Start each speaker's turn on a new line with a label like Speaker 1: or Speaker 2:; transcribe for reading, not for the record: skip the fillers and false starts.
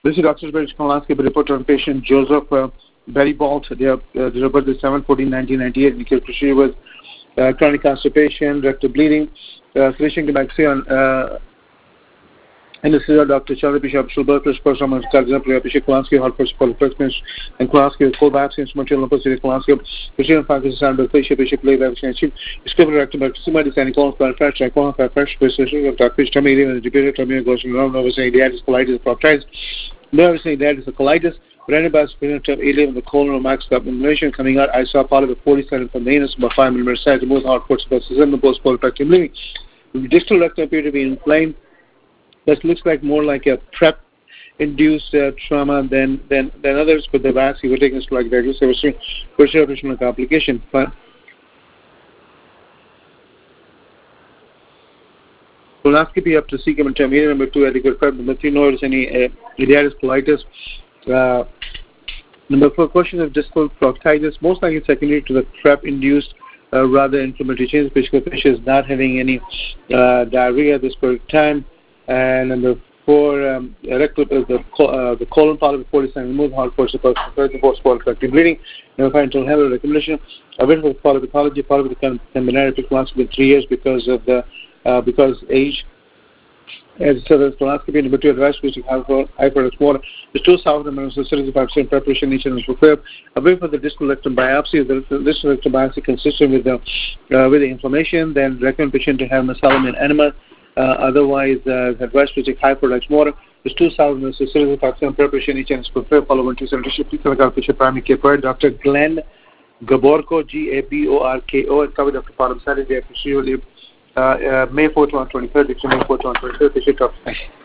Speaker 1: This is Dr. British colonoscopy report on patient Joseph Berrybolt. Their report is 7/14/1998. The procedure was chronic constipation, rectal bleeding, finishing the vaccine. And this is Dr. Charlie Bishop, Schulbertus, Personal Cardiac, Bishop Kolansky, Heart First Polyplex, and Kolansky, cold biopsy, instrumental lymphosite, Kolansky, Precision Factors, and Bishop Play Vaccination, Discovery Rectum, Sima designing colon fat fresh, colon fat fresh, precision of Dr. Tummy, and the debated tummy goes around, obviously, idiatis, colitis, proctitis, nervously, idiatis, colitis, randomized phenotype, alien, the colon, max inflammation coming out. I saw part of the 47 from the anus, about 5 millimeters size, both hard ports of the post polyplectic bleeding. The distal rectum appeared to be inflamed. This looks like more like a PrEP-induced trauma than others, but the vaccine were taken like that. So it was operational complication. Colonoscopy up to cecum and terminator. Number 2, adequate PrEP. Number 3, no, any idiatis, colitis. Number 4, question of distal proctitis, most likely secondary to the PrEP-induced rather inflammatory changes. Basically, the patient is not having any diarrhea at this period of time. And number 4, rectal, the colon part of the 47 removed, hard portion of the post-polyplectic bleeding. Number 5, internal health recommendation. Available for polypathology, part of the combinatory colonoscopy 3 years because age. As so the colonoscopy. Number 2, advice which is high for water. The 2 south amount of 75% preparation each and prepared. Away for the distal rectum biopsy. The distal rectum biopsy consistent with the inflammation. Then recommend patient to have mesalamine enema. Otherwise, advice to take high product water. There's 2,000 facility preparation each and prepared. Follow 1-2-7. Please select patient primary care provider, Dr. Glenn Gaborko, Gaborko, and covered Dr. Param Saturday. May 4th, 2023. May 4th, 2023.